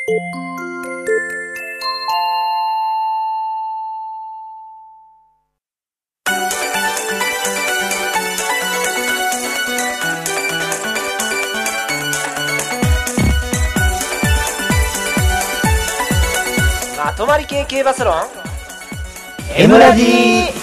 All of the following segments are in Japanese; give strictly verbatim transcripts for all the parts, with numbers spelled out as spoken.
まとまり系系バスロン M ラジー。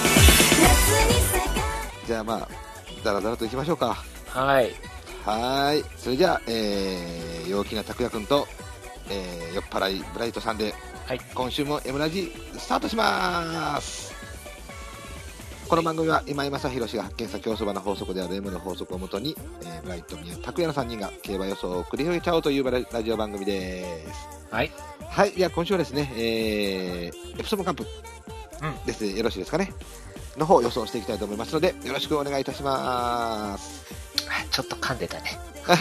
じゃあまあだらだらといきましょうか。 はい。 はーい。それじゃあ、えー、陽気な拓也くんと、えー、酔っ払いブライトさんで、 はい、 今週も M ラジスタートします。この番組は今井正弘が発見した競走馬の法則である M の法則をもとに、えー、ブライト宮拓也のさんにんが競馬予想を繰り広げちゃおうというラジオ番組です。 はい。 はい。じゃあ今週はですね、えー、エプソムカップです、うん、よろしいですかねの方を予想していきたいと思いますのでよろしくお願いいたします。 ちょっと噛んでたね。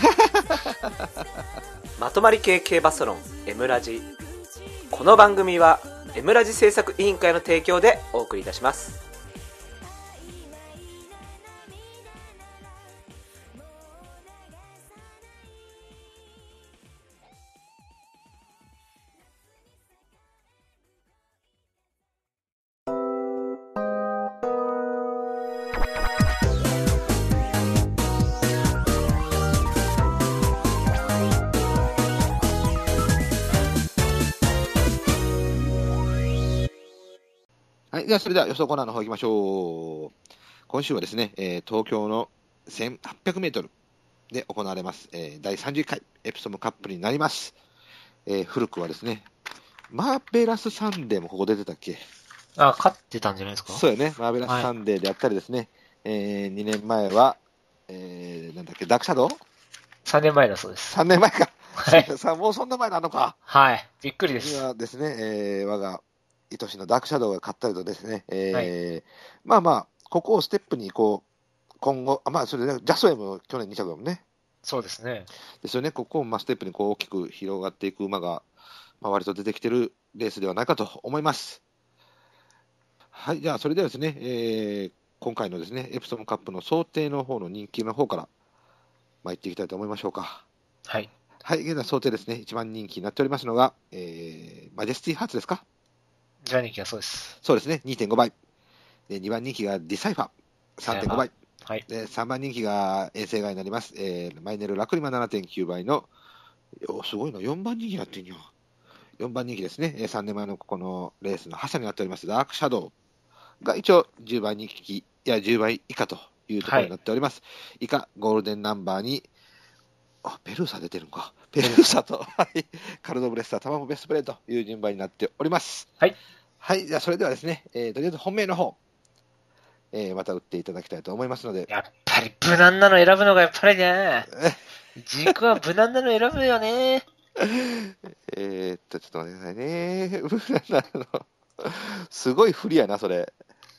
まとまり系系バスロン M ラジ。この番組は M ラジ制作委員会の提供でお送りいたします。 はい、ではそれでは予想コーナーの方行きましょう。今週はですね、えー、東京のせんはっぴゃくメートルで行われます、えー、だいさんじゅういっかいエプソムカップになります。えー、古くはですね、マーベラスサンデーもここ出てたっけ？ あ、勝ってたんじゃないですか？ そうよね、マーベラスサンデーであったりですね、はい、えー、にねんまえは、えー、なんだっけ、ダークシャドウ？ さん 年前だそうです。 さんねんまえか。 はい。 さもうそんな前なのか。 はい。びっくりです。 今ですね、えー、我が愛しのダークシャドウが勝ったりとですね、えーはい、まあまあ、ここをステップにこう、今後、あまあ、それで、ね、ジャスウェイも去年に着だもんね。 そうですね。 ですよね、ここをまあステップにこう大きく広がっていく馬が、まあ、割と出てきてるレースではないかと思います。はい、じゃあ、それではですね、えー、今回のですね、エプソムカップの想定の方の人気の方から、まあ、いっていきたいと思いましょうか。 はい。 はい、現在想定ですね、一番人気になっておりますのが、えー、マジェスティハーツですか？ いちばん人気はそうです。 そうですね、にてんごばい。でにばん人気がディサイファー、さんてんごばい。 はい。 でさんばん人気が遠征外になります、えー、マイネルラクリマ ななてんきゅうばいの、すごいな、よんばん人気になってんよ。よんばん人気ですね、さんねんまえのここのレースの覇者になっておりますダークシャドウが一応じゅうばん人気、いやじゅうばい以下というところになっております。はい、以下、ゴールデンナンバーに、あ、ペルーサ出てるのか。ペルーサと、カルドブレッサー、タマモベストプレーという順番になっております。 はい。 はい、じゃあそれではですね、えー、とりあえず本命の方、えー、また打っていただきたいと思いますので。 やっぱり無難なの選ぶのがやっぱりね。軸は無難なの選ぶよね。 えーっと、ちょっと待ってくださいね。無難なの。すごい不利やな、それ。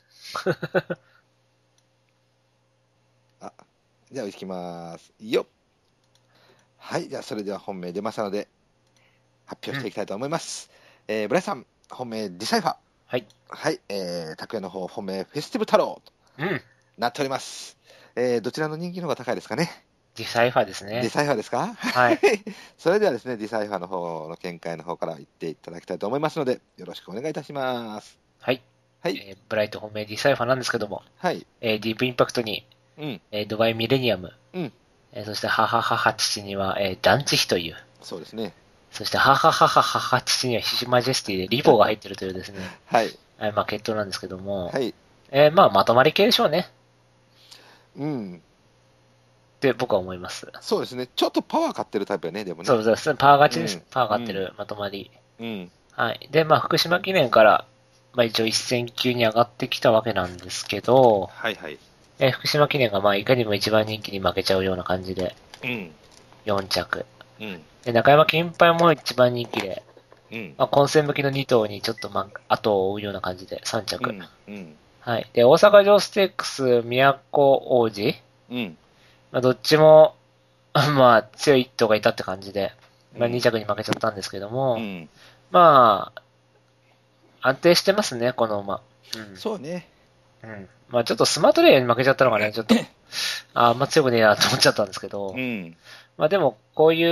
あ、じゃあ、いきます。よっ。はい、じゃあ、それでは本命出ましたので、発表していきたいと思います。うん、えー、ブライさん、本命ディサイファー。 はい。 はい、えー、拓也の方、本命フェスティブ太郎と、うん、なっております。えー、どちらの人気の方が高いですかね？ ディサイファーですね。 ディサイファーですか？ はい。 それではですね、ディサイファーの方の見解の方から言っていただきたいと思いますので、よろしくお願いいたします。 はい。 はい。 えー、ブライト本命ディサイファーなんですけども、 はい。 えー、ディープインパクトに、うん、えー、ドバイミレニアム、うん、えー、そして母母父には、えー、ダンチヒという、 そうですね。 そして母母母父にはヒシマジェスティでリボーが入ってるというですね、はい。えー、まあ、決闘なんですけども、はい。えー、まあ、まとまり系でしょうね。うん。って僕は思います。 そうですね。ちょっとパワー買ってるタイプやね、でもね。 そうですね。パワー勝ちです。うん、パワー買ってる、うん、まとまり。うん。はい。で、まあ、福島記念から、まあ一応一戦級に上がってきたわけなんですけど、はいはい。えー、福島記念がまあいかにも一番人気に負けちゃうような感じで、うん。よん着。うん。で、中山金杯も一番人気で、うん。まあ混戦向きのに頭にちょっとまあ後を追うような感じでさん着。うん。うん。はい。で、大阪城ステークス、都王子。うん。まあどっちも、まあ強い一頭がいたって感じで、まあに着に負けちゃったんですけども、うん。まあ、安定してますね、この馬。うん。そうね。うん。まあちょっとスマートレイヤーに負けちゃったのがね、ちょっと、ああんま強くねえなと思っちゃったんですけど、うん。まあでも、こういう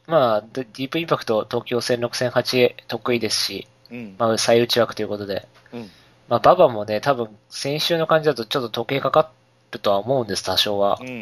まあ、ディープインパクト東京せんろく、せんはち得意ですし、うん、まあ、最内枠ということで、うん、まあ、ババもね、多分、先週の感じだとちょっと時計かかるとは思うんです、多少は。うんうんうん、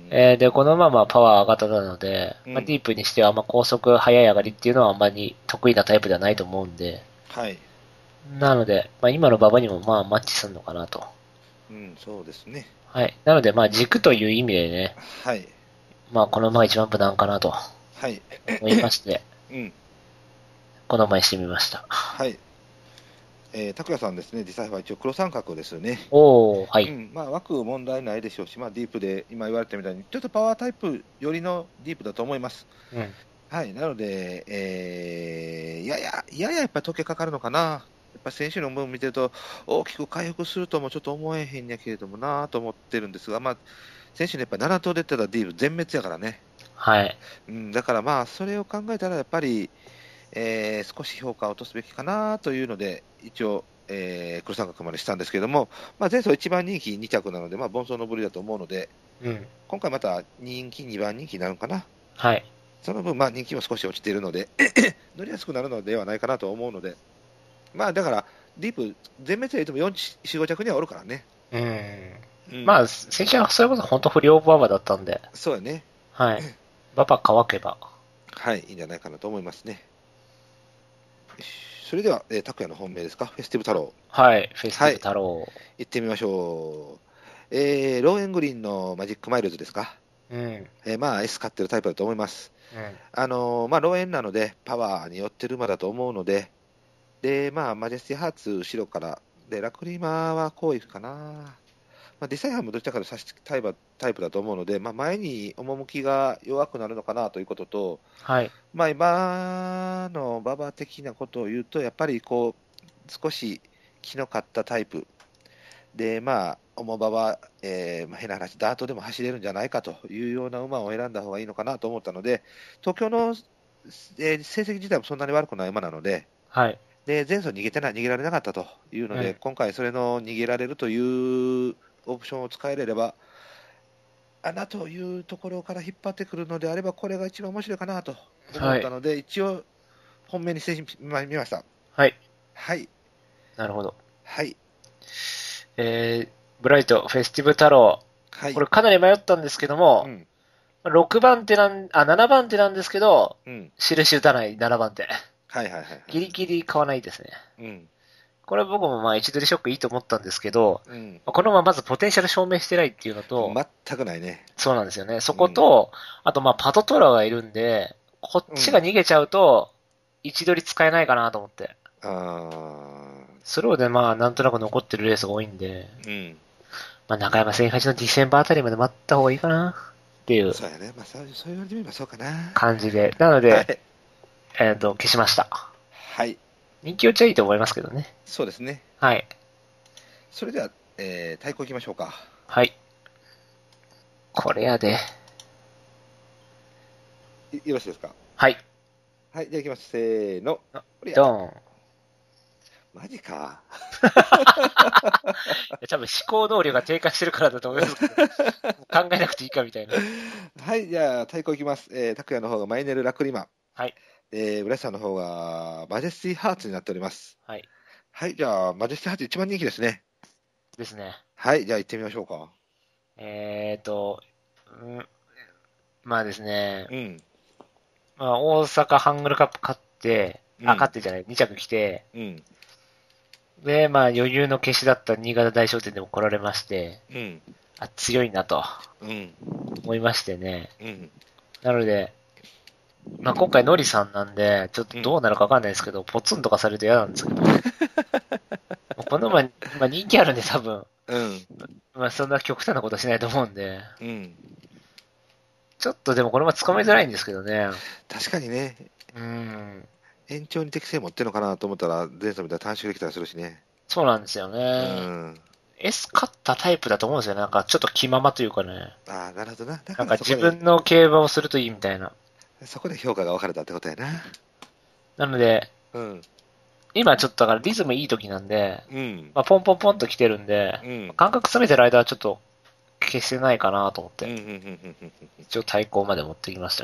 えー、で、このままパワー上がったなので、うん、まあ、ディープにしては、まあ、高速、速い上がりっていうのはあんまり得意なタイプではないと思うんで、はい。なので、まあ、今のババにもまあ、マッチするのかなと。 うん、そうですね。 はい。なので、まあ、軸という意味でね、はい。まあ、この馬が一番無難かなと。はい。思いまして、うん。この馬にしてみました。 はい。えー、拓也さんですね、実際は一応黒三角ですよね。 おー、はい。 うん、まあ、枠問題ないでしょうし、まあ、ディープで今言われたみたいに、ちょっとパワータイプよりのディープだと思います。うん。はい。なので、えー、やや、やややっぱり時計かかるのかな。やっぱ選手の分を見てると、大きく回復するともちょっと思えへんやけれどもなと思ってるんですが、まあ、選手のやっぱりなな頭出てたディープ全滅やからね。はい。うん、だからまあ、それを考えたらやっぱり、えー、少し評価を落とすべきかなというので、一応、えー、黒三角までしたんですけれども、まあ、前走いちばん人気に着なので、まあ、凡走のぶりだと思うので、うん、今回また人気にばん人気になるのかな。はい。その分、まあ、人気も少し落ちているので、乗りやすくなるのではないかなと思うので、まあ、だから、ディープ、全滅で言ってもよん、よん、ご着にはおるからね。 うん。うん、まあ、先週はそれこそ本当不良馬場だったんで。 そうやね。 はい。馬場乾けば。 はい、いいんじゃないかなと思いますね。それでは、えー、拓也の本命ですか、フェスティブ太郎。 はい、フェスティブ太郎。はい、 行ってみましょう。えー、ローエングリーンのマジックマイルズですか。うん。えー、まあ、S 買ってるタイプだと思います。うん。あのー、まあ、ローエンなので、パワーに寄ってる馬だと思うので、で、まあ、マジェスティハーツ後ろから、で、ラクリマはこういくかな。まあ、ディサイハーもどちらかと差しタイプタイプだと思うので、まあ、前に趣が弱くなるのかなということと、はい、まあ、今の馬場的なことを言うと、やっぱりこう少し気のかったタイプで、まあ、重馬は、えーまあ、変な話、ダートでも走れるんじゃないかというような馬を選んだ方がいいのかなと思ったので、東京の、えー、成績自体もそんなに悪くない馬なので、はい、で前走逃げてない、逃げられなかったというので、うん、今回それの逃げられるというオプションを使えれば、穴というところから引っ張ってくるのであれば、これが一番面白いかなと思ったので、はい、一応、本命にしてみました。はい。はい。 なるほど。 はい。 えー、ブライト、フェスティブ太郎。はい。これかなり迷ったんですけども、うん、ろくばん手なん、あ、ななばん手なんですけど、うん、印打たないななばん手。はいはいはい、はい。ギリギリ買わないですね。うん。これ僕もまあ位置取りショックいいと思ったんですけど、うん、このまままずポテンシャル証明してないっていうのと、 全くないね。 そうなんですよね。そこと、うん、あとまあパトトラがいるんで、こっちが逃げちゃうと、位置取り使えないかなと思って。あスローでまあなんとなく残ってるレースが多いんで、うん、まあ中山せんはちのディセンバーあたりまで待った方がいいかなっていう。 そうやね。まあそう言われてみればそうかな。 感じで。なので、はい、えっと、消しました。 はい。 人気落ちはいいと思いますけどね。 そうですね。 はい。 それでは、えー、対抗いきましょうか。 はい。これやで。 よろしいですか。 はい。 はい、じゃあいきます。せーの。 ドーン。 マジか。 多分思考能力が低下してるからだと思いますけど。考えなくていいかみたいな。 はい、じゃあ対抗いきます。えー、拓也の方がマイネルラクリマ。 はい。 えー、ブレッサーの方がマジェスティハーツになっております。はい。はい、じゃあマジェスティハーツ一番人気ですね。 ですね。 はい、じゃあ行ってみましょうか。 えーと、うん、まあですね。うん。まあ大阪ハングルカップ勝って、うん、あ、勝ってじゃない、に着来て、うん。で、まあ余裕の消しだった新潟大商店でも来られまして、うん。あ、強いなと。うん。思いましてね。うん。なので、まあ今回ノリさんなんで、ちょっとどうなるかわかんないですけど、うん、ポツンとかされると嫌なんですけど。この馬、まあ人気あるんで多分。うん。まあそんな極端なことはしないと思うんで。うん。ちょっとでもこの馬掴みづらいんですけどね。 確かにね。うん。延長に適性持ってるのかなと思ったら、前走みたいな短縮できたりするしね。 そうなんですよね。うん。S 勝ったタイプだと思うんですよね。なんかちょっと気ままというかね。 ああ、なるほどな。 だからなんか自分の競馬をするといいみたいな。 そこで評価が分かれたってことやな。 なので、うん、今ちょっとだからリズムいい時なんで、うん、まあ、ポンポンポンと来てるんで、うん、感覚詰めてる間はちょっと消せないかなと思って、うん、一応対抗まで持ってきましたけど。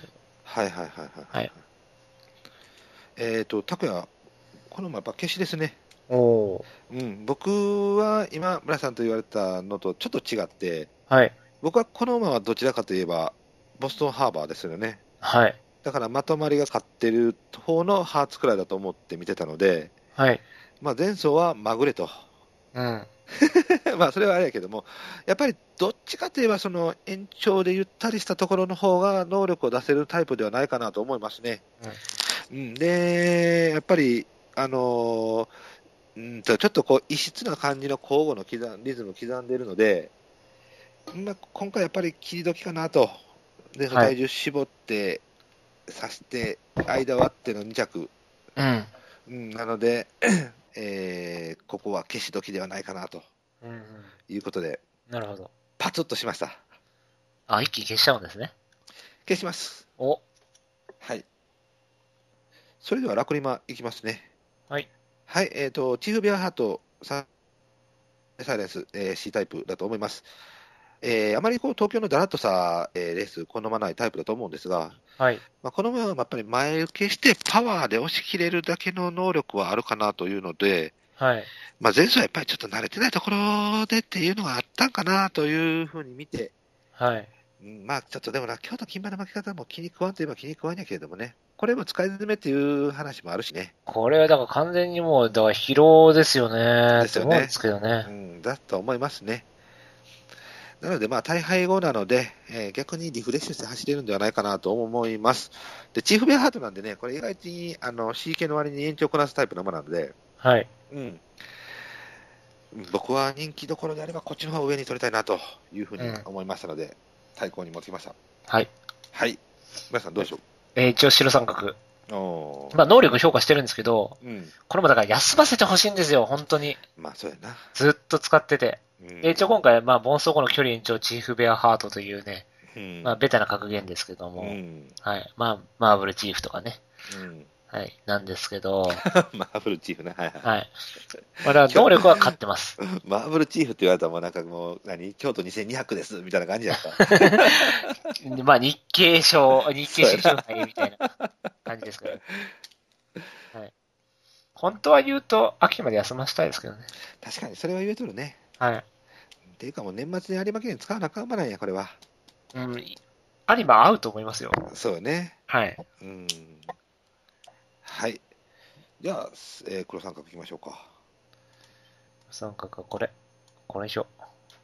はいはいはいはい。 はい。 えっと、拓也、この馬やっぱ消しですね。 おお。 うん、僕は今、村さんと言われたのとちょっと違って、 はい。 僕はこの馬はどちらかといえば、ボストンハーバーですよね。 はい。 だからまとまりが勝ってる方のハーツくらいだと思って見てたので、 はい。 まあ前走はまぐれと。 うん。 まあそれはあれやけども、やっぱりどっちかといえばその延長でゆったりしたところの方が能力を出せるタイプではないかなと思いますね。うん、で、やっぱり、あのーうんとちょっとこう異質な感じの交互の刻んリズムを刻んでいるので、まあ、今回やっぱり切り時かなと。で、 はい。 体重絞ってさして、間割ってのに着。 うん。 うん、なので、えーここは消し時ではないかなとうんうん。 いうことで、 なるほど。 パツッとしました。 あ、一気に消しちゃうんですね。 消します。 お。 はい。それではラクリマいきますね。 はい。 はい、えっ、と、チーフビアハートサイレンス、えー C タイプだと思います。えーあまりこう東京のだらっとさ、えーレース好まないタイプだと思うんですが、 はい。 まあ、この馬はやっぱり前受けしてパワーで押し切れるだけの能力はあるかなというので、 はい。 まあ、前走はやっぱりちょっと慣れてないところでっていうのがあったんかなというふうに見て、 はい。 うん、まあちょっとでもな、京都金馬の負け方も気に食わんといえば気に食わんやけれどもね、これも使い詰めっていう話もあるしね。 これはだから完全にもう、だから疲労ですよねですよね。 って思うんですけどね。 うん、だと思いますね。なので、まあ、大敗後なので、えー逆にリフレッシュして走れるんではないかなと思います。で、チーフベアハートなんでね、これ意外にあの シーケー の割に延長をこなすタイプの馬なので、 はい。 うん、僕は人気どころであればこっちの方を上に取りたいなというふうにうん。 思いましたので、対抗に持ってきました。 はい。 はい。皆さんどうでしょえー一応白三角。 う？おー、 まあ、能力評価してるんですけど、 うん。 これもだから休ませてほしいんですよ、本当に。 まあ、そうやな。 ずっと使ってて。 うん。 で一応今回、まあ、ボンソコの距離延長チーフベアハートというね、 うん。 まあ、ベタな格言ですけどうも、 ん。 はい。まあ、マーブルチーフとかね。 うん。 はい。なんですけど、 マーブルチーフね。はいはい。 はい。まだ能力は勝ってます。 マーブルチーフって言われたらもうなんかもう、何京都にせんにひゃくですみたいな感じやった。 まあ、日経賞、日経新そう春杯みたいな感じですけど、はい。本当は言うと、秋まで休ませたいですけどね。 確かにそれは言えとるね。 はい。 っていうかもう年末に有馬記念使わなあかんばなんや、これは。 うん。有馬合うと思いますよ。 そうよね。 はい。 うん。はい。じゃあ、えー黒三角いきましょうか。 三角はこれ。これにしよ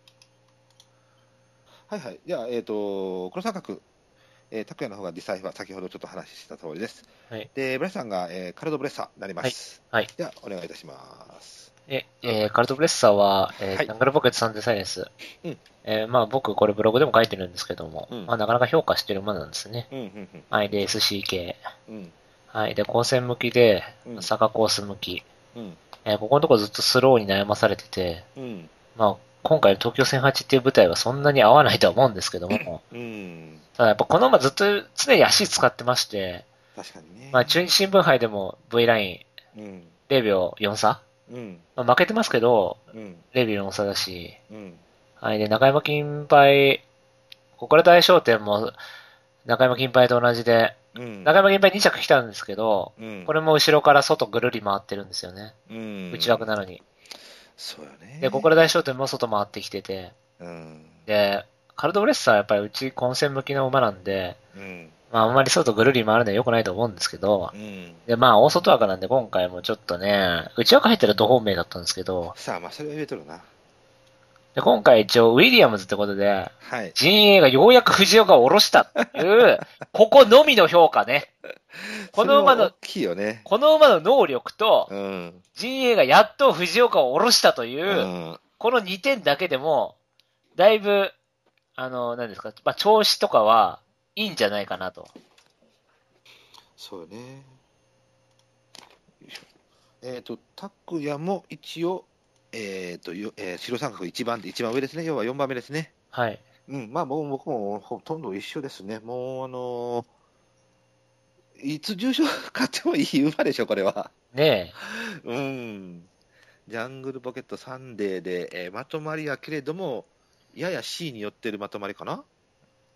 はいはい。じゃあ、えっ、と、黒三角、えー、拓也の方がディサイファー、先ほどちょっと話した通りです。 う。はい。 で、ブレッサンが、えーカルドブレッサーになりまはい。 す。 はい。 じゃあ、お願いいたします。 え、えーカルトブレッサーは、えーはい。 ジャングルポケットサンデーサイエンス。 うん。 えーまあ僕これブログでも書いてるんですけども、 うん。 まあなかなか評価してる馬なんですね。 うん。うん。 はい。で、エスシーケー。 うん。 はい。で、光線向きで、 うん。 坂コース向き。 うん。 えーここのとこずっとスローに悩まされてて、 うん。 まあ今回の東京せんはちっていう舞台はそんなに合わないとは思うんですけども、 うん。 ただやっぱこの馬ずっと常に足使ってまして、 確かにね。 まあ中日新聞杯でも V ラインうん。 ゼロびょうよん差、 うん。 まあ、負けてますけど、 うん。 ゼロびょうよん差だし、 うん。 はい。で、中山金杯、ここで大商店も中山金杯と同じで、 うん。 中山金杯に着来たんですけど、 うん。 これも後ろから外ぐるり回ってるんですよね。 うん。 内枠なのに。 そうよね。 で、ここで大商店も外回ってきてて、 うん。 で、カルドブレッサーはやっぱりうち混戦向きの馬なんで、 うん。 まああんまり外ぐるり回るのは良くないと思うんですけどう、ん。 で、まあ大外枠なんで今回もちょっとね、内枠入ってると本命だったんですけど、 さあ、まあ、それは言えとるな。 で今回一応ウィリアムズってことで、 はい。 陣営がようやく藤岡を下ろしたっていう、ここのみの評価ね。この馬のそれは大、きいよね。 この馬の能力とう、ん。 陣営がやっと藤岡を下ろしたというう、 ん。 このにてんだけでも、だいぶ、あの、何ですか、まあ、調子とかはいいんじゃないかなと。 そうよね。よいしょ。えっ、と、拓也も一応、えっ、と、よえー白三角一番で、一番上ですね。要はよんばんめですね。 はい。 うん、まあ、もう僕もほとんど一緒ですね。もう、あのーいつ重賞買ってもいい馬でしょ、これは。 ねうん。ジャングルポケットサンデーで、えーまとまりやけれども、やや C に寄ってるまとまりかな。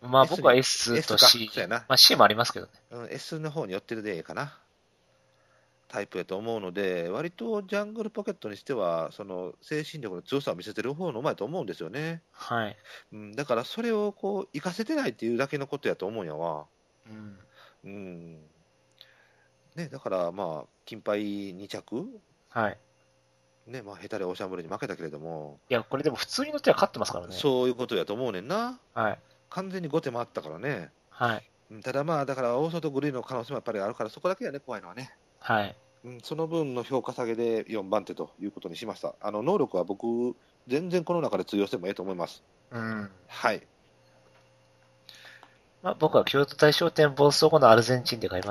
まあ僕は S と C。 そうやな。 まあ C もありますけどね。 うん、S の方に寄ってるでええかな。タイプやと思うので、割とジャングルポケットにしては、その精神力の強さを見せてる方の馬やと思うんですよね。 はい。 うん、だからそれをこう、活かせてないっていうだけのことやと思うんやわ。 うん。 うん。ね、だからまあ、金牌に着はい。 ね、まあ、ヘタレオーシャンブルーに負けたけれども。 いや、これでも普通に乗っては勝ってますからね。 そういうことやと思うねんな。 はい。 完全に後手もあったからね。 はい。 ただまあ、だから大外グリーンの可能性もやっぱりあるから、そこだけやね、怖いのはね。 はい。 うん、その分の評価下げでよんばん手ということにしました。あの能力は僕、全然この中で通用してもいいと思います。 うん。 はい。 まあ、僕は京都大商店暴走後のアルゼンチンで買います。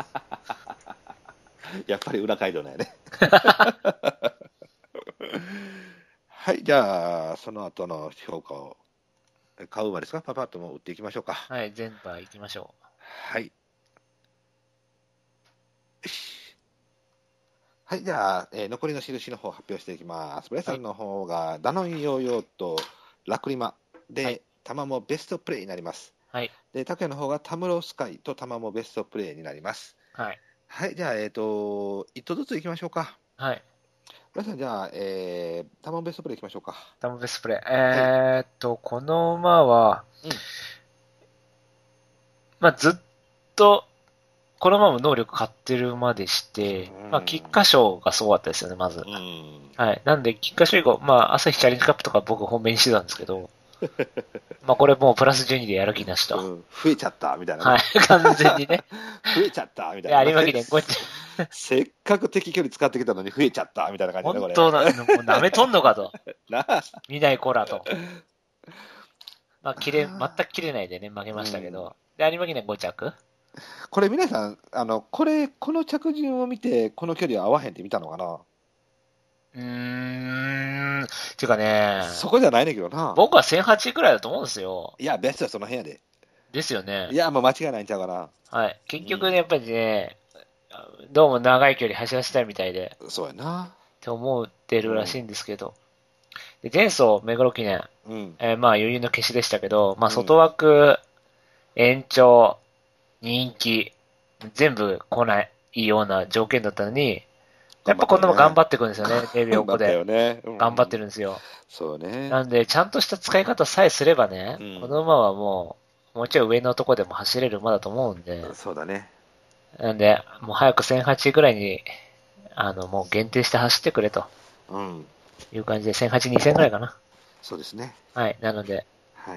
やっぱり裏街道なんやね。はい、じゃあ、その後の評価を、買う馬ですか、パパッとも打っていきましょうか。 はい、全部いきましょう。 はい。よし。はい、じゃあ、えー残りの印の方を発表していきます。ブレさんの方が、ダノンヨーヨーとラクリマで、はい、玉もベストプレイになります。 はい。 で、タケの方がタムロスカイと玉もベストプレイになります。 はい。 はい、じゃあ、えっ、ー、と、一頭ずついきましょうか。 はい。 ブレさん、じゃあ、えー、タマベストプレイいきましょうか。 タマベストプレイ。えーっと、はい、この馬は、うん、まあ、ずっと、この馬も能力買ってる馬でして、まあ、菊花賞がすごかったですよね、まず。うん、はい。なんで、菊花賞以降、まあ、朝日チャレンジカップとか僕本命にしてたんですけど、まあ、これもうプラスじゅうにでやる気なしと。 うん、増えちゃった、みたいな、ね。 はい、完全にね。 増えちゃった、みたいな、 ね。有馬記念、こうやって。 せっかく敵距離使ってきたのに増えちゃった、みたいな感じで、ね、 本当な、もう舐めとんのかと。 な見ない子らと。まあ、切れ、全く切れないでね、負けましたけど。うん、で、有馬記念ご着これ皆さん、あの、これ、この着順を見て、この距離は合わへんって見たのかな。 うーん。ていうかね、 そこじゃないねんけどな。 僕はせんはちくらいだと思うんですよ。 いや、ベストはその辺やで。 ですよね。 いや、もう間違いないんちゃうかな。 はい。結局ね、やっぱりね、どうも長い距離走らせたいみたいで。 そうやな。 って思ってるらしいんですけど。うん、で前走、目黒記念。うん、えー、まあ余裕の消しでしたけど、まあ外枠、延長、人気、全部来ないような条件だったのに、やっぱこんなも頑張っていくんですよね、れいびょうごで。頑張ったよね。うん、頑張ってるんですよ。 そうね。 なんで、ちゃんとした使い方さえすればね、うん、この馬はもう、もうちょい上のとこでも走れる馬だと思うんで。 そうだね。 なんで、もう早くせんはちぐらいに、あの、もう限定して走ってくれと。うん。いう感じで、せんはち、にせんぐらいかな。 そうですね。 はい、なので。 はい。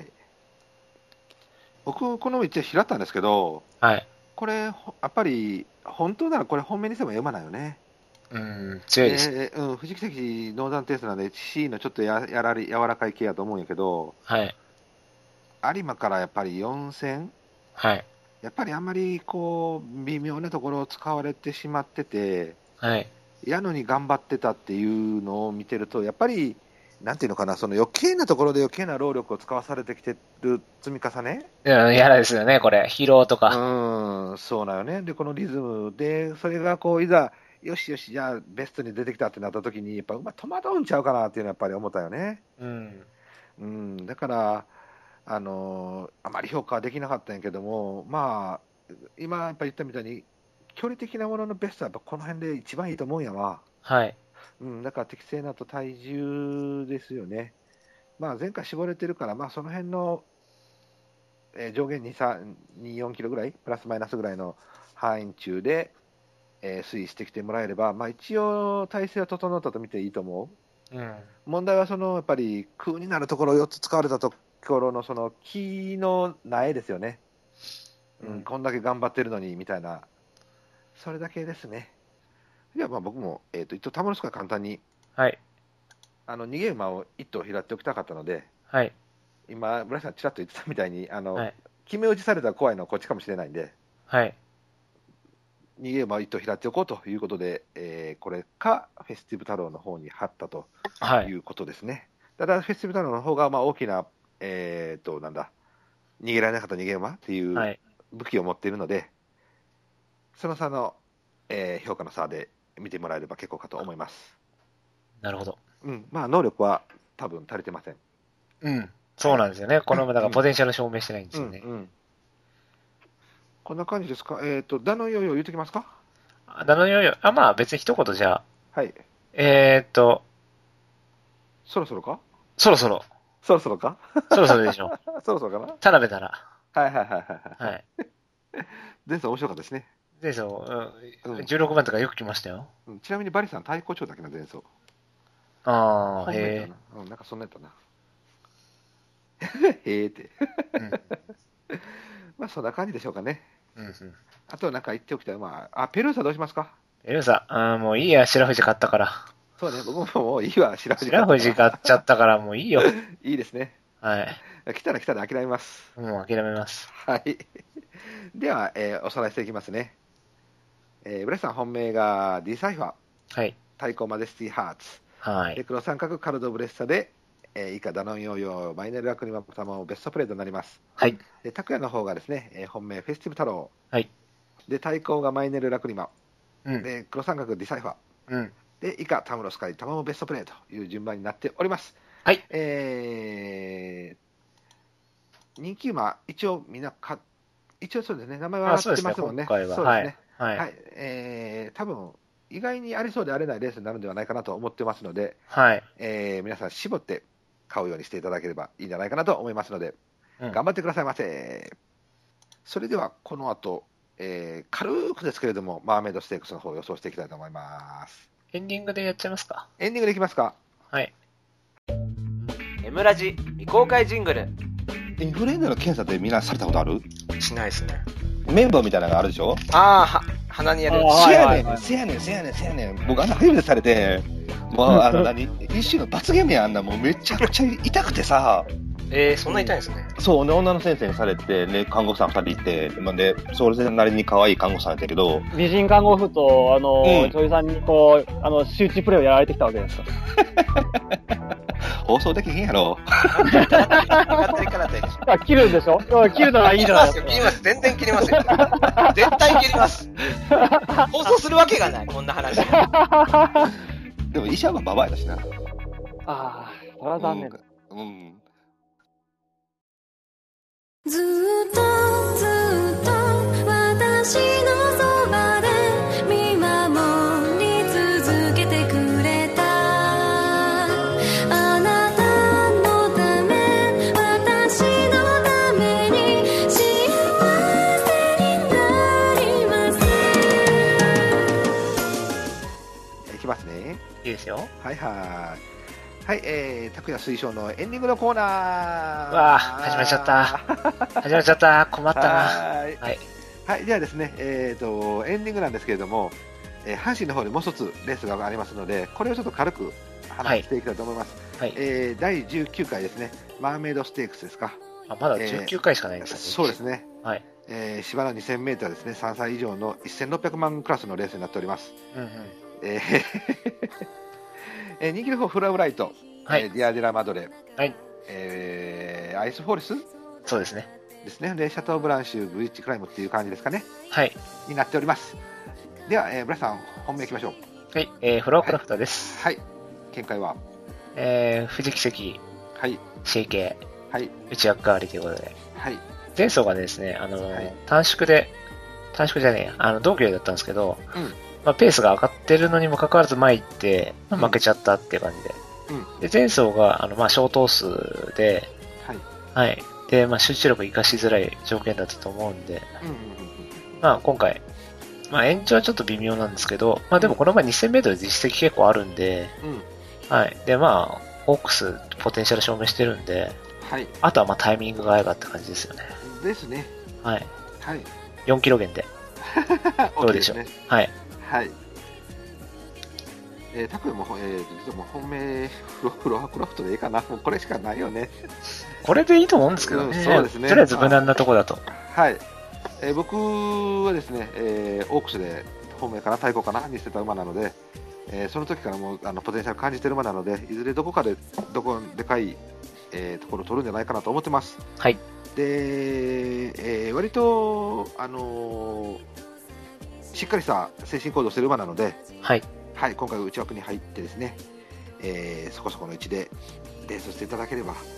僕、この道拾ったんですけど、はい。これ、やっぱり、本当ならこれ本命にしても読まないよね。 うん、強いです。 えー、うん、藤木関ノーザンテイストなんで C のちょっとややらり柔らかい系やと思うんやけど、はい。有馬からやっぱりよん戦、はい。やっぱりあんまりこう、微妙なところを使われてしまってて、はい。やのに頑張ってたっていうのを見てると、やっぱり、なんていうのかな、その余計なところで余計な労力を使わされてきてる積み重ね。 うん、嫌ですよね、これ。疲労とか。 うん、そうなよね。で、このリズムで、それがこう、いざ、よしよし、じゃあベストに出てきたってなった時に、やっぱ馬戸惑うんちゃうかなっていうのはやっぱり思ったよね。うん。うん、だから、あのー、あまり評価はできなかったんやけども、まあ、今やっぱ言ったみたいに、距離的なもののベストはやっぱこの辺で一番いいと思うんやわ。はい。うん、だから適正なと体重ですよね。まあ前回絞れてるから、まあその辺の、えー、上限に、に、よんキロぐらい、プラスマイナスぐらいの範囲中で、えー、推移してきてもらえれば、まあ一応体勢は整ったと見ていいと思う。うん、問題はそのやっぱり空になるところをよっつ使われたところのその木の苗ですよね。うん、うん、こんだけ頑張ってるのにみたいな、それだけですね。じゃあまあ僕も、えー、と一頭、タモロスカ簡単に、はい、あの逃げ馬を一頭拾っておきたかったので、はい、今、村井さん、ちらっと言ってたみたいに、あの、はい、決め打ちされたら怖いのはこっちかもしれないんで、はい、逃げ馬を一頭拾っておこうということで、えー、これか、フェスティブ太郎の方に貼ったということですね。はい、ただ、フェスティブ太郎の方がまあ大きな、えー、と、なんだ、逃げられなかった逃げ馬っていう武器を持っているので、はい、その差の、えー、評価の差で見てもらえれば結構かと思います。 なるほど。 うん、まあ能力は多分足りてません。 うん。 そうなんですよね。この馬だからポテンシャル証明してないんですよね。うんうん、 こんな感じですか。えっ、ー、と、ダノンヨーヨー言うときますか。 ダノンヨーヨー、あ、まあ別に一言じゃあ。 はい。 えっ、ー、と、 そろそろかそろそろ。 そろそろかそろそろでしょ。 そろそろかな田辺なら。 はいはいはいはい。 はい。 前走面白かったですね。 前走、うん、じゅうろくばんとかよく来ましたよ。 うん、ちなみにバリさん、対抗長だっけな、前走。 ああ、へえ。 うん、なんかそんなやったな。へえって。うん、まあそんな感じでしょうかね。うんうん、あとなんか言っておきたい。まあ、あ、ペルーサどうしますか。 ペルーサ、あもういいや、白富士買ったから。 そうね、僕ももういいわ、白富士買った。白富士買っちゃったからもういいよ。 いいですね。 はい。 来たら来たら諦めます。 もう諦めます。 はい。では、えー、おさらいしていきますね。えー、ブレスさん本命が D サイファー。 はい。 対抗マジェスティハーツ。 はい。 で、黒三角カルドブレッサで、えー、以下ダノンヨーヨー、マイネルラクリマタマをベストプレートになります。 はい。 で、拓也の方がですね、えー、本命フェスティブ太郎。 はい。 で、対抗がマイネルラクリマ。 うん。 で、黒三角ディサイファー。 うん。 で、以下タムロスカイ、タマもベストプレーという順番になっております。 はい。 えー、人気馬、一応みんなか、一応そうですね、名前は上がってますもんね。 そうですね、 そうですね。 はい。 はい。えー、多分意外にありそうであれないレースになるんではないかなと思ってますので、 はい。 えー、皆さん絞って買うようにしていただければいいんじゃないかなと思いますので、うん、頑張ってくださいませ。それでは、この後、えー、軽くですけれども、マーメイドステークスの方を予想していきたいと思います。 エンディングでやっちゃいますか。 エンディングでいきますか。 はい。 エムラジ未公開ジングル。 インフルエンザの検査ってみんなされたことある？ しないですね。 綿棒みたいなのがあるでしょ？ ああ、は鼻にやる。 せやねん、せやねん、せやねん、せやねん。僕あんな初めてされて、もうあの何、一種の罰ゲームやんな、もうめちゃくちゃ痛くてさ。 えー、そんな痛いんですね。 そうね、女の先生にされて、ね、看護師さんふたりいて、で、それなりに可愛い看護師さんやったけど。 美人看護婦と、あの、うん、女優さんにこう、あの、周知プレイをやられてきたわけですか。 放送できへんやろ。 切るんでしょ？切るのがいいじゃないですか。 切ります。全然切りますよ。絶対切ります。放送するわけがない、こんな話。 でも医者はババアだしな。 ああ、それは残念だ。 うん。うん、 ずっとずっと私のそばで見守り続けてくれた。あなたのため、私のために幸せになります。 いきますね。 いいですよ。 はいはい。はい、えー、拓也推奨のエンディングのコーナー。 わあ、始まっちゃった。始まっちゃった。困ったな。 はい。 はい。 はい、ではですね、えっと、エンディングなんですけれども、えー、阪神の方にもう一つレースがありますので、これをちょっと軽く話していきたいと思います。はい。えー、だいじゅうきゅうかいですね、マーメイドステークスですか。 あ、まだじゅうきゅうかいしかないんですね。 えー、そうですね。 はい。 えー、芝のにせんメートルですね、さんさい以上のせんろっぴゃくまんクラスのレースになっております。うんうん。えーえー、人気の方フラウライト、はい、えー、ディアデラマドレ、はい、えー、アイスフォレスそうですねですね。でシャトーブランシュブリッジクライムっていう感じですかね。 はい。 になっております。では、えー、ブラさん本命いきましょう。 はい、えー、フロークラフターです。 はい。はい、見解は、 えー、富士奇跡、はい、シェイケー、はい、内枠代わりということで、はい。前走がですね、あのーはい、短縮で短縮じゃねえや、あの同級だったんですけど。うん。まあ、ペースが上がってるのにもかかわらず前行って、まあ、負けちゃったっていう感じで。うん、で前走があの、まあ、小頭数で、はい。はい。で、まあ、集中力活かしづらい条件だったと思うんで、うんうんうん、まあ、今回、まあ、延長はちょっと微妙なんですけど、まあ、でもこの前にせんメートル実績結構あるんで、うん、はい。で、まあ、オークスポテンシャル証明してるんで、はい。あとはまあタイミングが合えばって感じですよね。 ですね。 はい。はい。よんキロ減で。どうでしょう。ね、はい。 はい。えー、タクも、えー、実はもう本命フロフロアクラフトでいいかな。もうこれしかないよね。 これでいいと思うんですけどね。うん、そうですね。とりあえず無難なとこだと。 はい。えー、僕はですね、えー、オークスで本命かな、対抗かなにしてた馬なので、えー、その時からもうあのポテンシャル感じてる馬なので、いずれどこかでどこでかい、えー、ところを取るんじゃないかなと思ってます。 はい。 で、えー、割とあのー。しっかりした精神行動している馬なので、はい、はい、今回内枠に入ってですね、えー、そこそこの位置でレースしていただければ、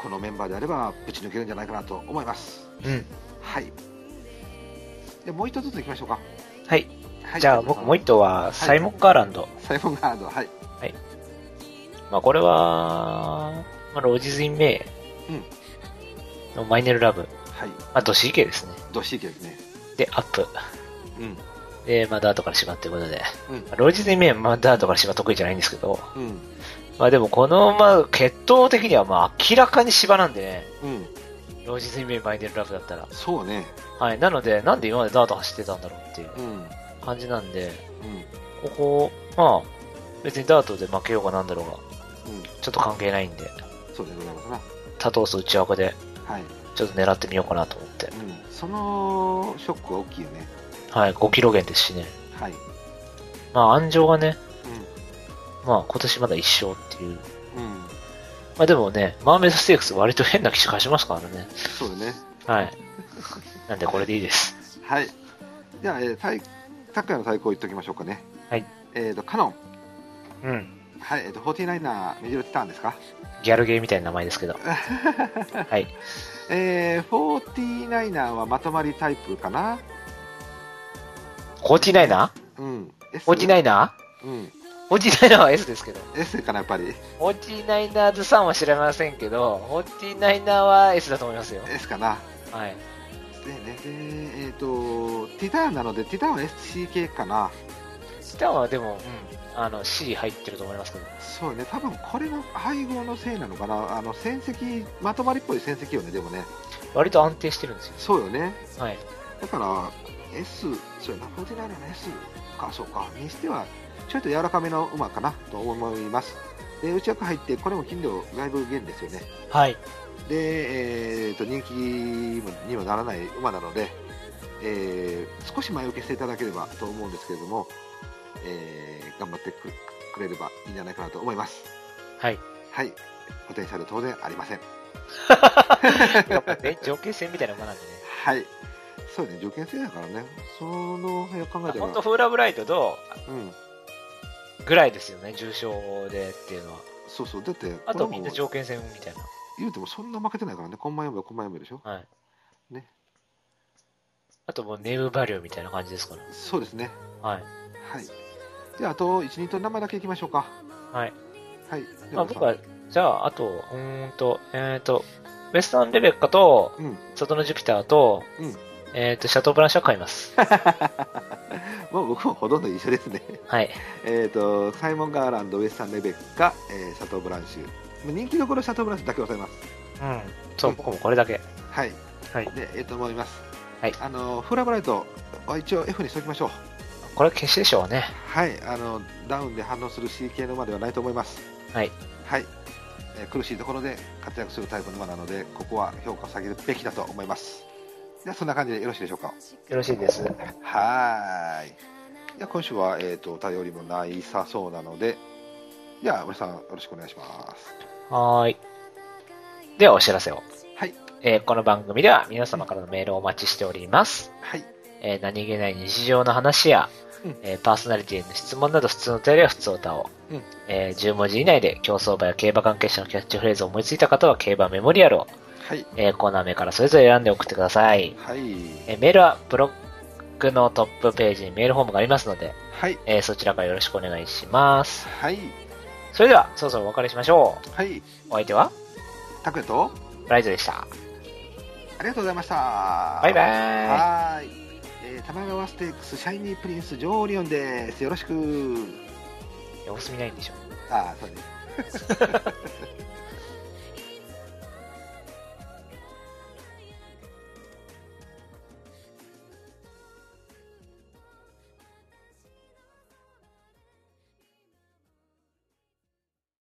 このメンバーであればぶち抜けるんじゃないかなと思います。 うん。 はい。でもう一つずついきましょうか。 はい。はい、じゃあ僕もう一頭はサイモン・ガーランド。はい、 サイモン・ガーランド、はい。 はい。まあこれは、まあ、ロージズ・イン・メイのマイネル・ラブ。はい。まあドシー系ですね。 ドシー系ですね。 で、アップ。 うん。 で、まあダートから芝っていうことで。うん。ロージズ・イン・メイはまあダートから芝得意じゃないんですけど。うん。まあでもこの、まあ血統的にはまあ明らかに芝なんでね。うん。ロージズ・イン・メイマイネル・ラブだったら。 そうね。 はい。なので、なんで今までダート走ってたんだろうっていう感じなんで、うん、ここ、まあ、別にダートで負けようがなんだろうが、うん、ちょっと関係ないんで、 そうでございますな。 多頭数内枠で、はい、ちょっと狙ってみようかなと思って。うん、 そのショックは大きいよね。 はい、ごキロ減ですしね。はい。まあ、安城がね、うん、まあ、今年まだいっ勝っていう。うん。まあでもね、マーメイドステークス割と変な騎士貸しますからね。 そうだね。 はい。なんでこれでいいです。 はい。じゃあ、えー、対、昨夜の対抗言っときましょうかね。はい。えっと、カノン。うん。はい、えっと、フォーティーナイナー、メジロティターンですか？ ギャルゲーみたいな名前ですけど。はい。 えー、フォーティーナイナーはまとまりタイプかな？ フォーティーナイナー？うん。フォーティーナイナー？うん。フォーティーナイナーは S ですけど。 S かな、やっぱり。 フォーティーナイナーズさんは知らませんけど、フォーティーナイナーは S だと思いますよ。 S かな。はい。でね、で、えっ、ー、と、ティターンなので、ティターンは エスシー 系かな。 ティターンはでも、うん、あの C 入ってると思いますけど。 そうね、多分これの配合のせいなのかな。あの、戦績、まとまりっぽい戦績よね、でもね。 割と安定してるんですよ。 そうよね。 はい。 だから、S、そうやな、フォーティーナイナーの S か、そうか。にしては、ちょっと柔らかめの馬かなと思います。で、内枠入って、これも筋量外部減ですよね。はい。で、えー、と人気にもならない馬なので、えー、少し前受けしていただければと思うんですけれども、えー、頑張ってくれればいいんじゃないかなと思います。はい。はい。ポテンシャル当然ありません。 やっぱね、条件戦みたいな馬なんでね。 はい。そうね、条件戦だからね。その辺を考えたら。 本当フーラブライトと、うん。ぐらいですよね、重賞でっていうのは。 そうそう、だって、 あとみんな条件戦みたいな。 言うてもそんな負けてないからね、コンマよんばい、コンマよんばいでしょ。はい。ね。 あともうネームバリューみたいな感じですから。 そうですね。 はい。 はい。では、あといち、にと名前だけいきましょうか。はい。 はい。まあ、僕は、じゃあ、あと、うーんと、えっ、ー、と、ウェスタンレベッカと、うん、外のジュピターと、うん、えっ、ー、と、シャトーブランシュは買います。 もう僕もほとんど一緒ですね。はい。えっと、サイモン・ガーランド、ウェスタンレベッカ、えー、シャトーブランシュ。人気どころシャトーブランシュだけ抑えます。 うん。そう、うん、僕もこれだけ。 はい。はい。で、えっと思います。はい。あの、フラブライトは一応 F にしておきましょう。 これは消しでしょうね。 はい。あの、ダウンで反応する C 系の馬ではないと思います。はい。はい。えー、苦しいところで活躍するタイプの馬なので、ここは評価を下げるべきだと思います。では、そんな感じでよろしいでしょうか。よろしいです。 はい。では、今週は、えっと、頼りもないさそうなので、じゃあ、森さん、よろしくお願いします。 はーい。ではお知らせを。はい。えー、この番組では皆様からのメールをお待ちしております。はい。えー、何気ない日常の話や、うん、えー、パーソナリティへの質問など普通のお便りは普通歌を、うん、えー、じゅう文字以内で競走馬や競馬関係者のキャッチフレーズを思いついた方は競馬メモリアルを、はい。えー、コーナー名からそれぞれ選んで送ってください。はい。えー、メールはブログのトップページにメールフォームがありますので、はい。えー、そちらからよろしくお願いします。はい。それでは、そろそろお別れしましょう。はい。お相手はタクヤとライトでした。ありがとうございました。 バイバーイ。 はい。えー、玉川ステークスシャイニープリンスジョーリオンです。よろしく。 様子見ないんでしょ。 ああ、そうです。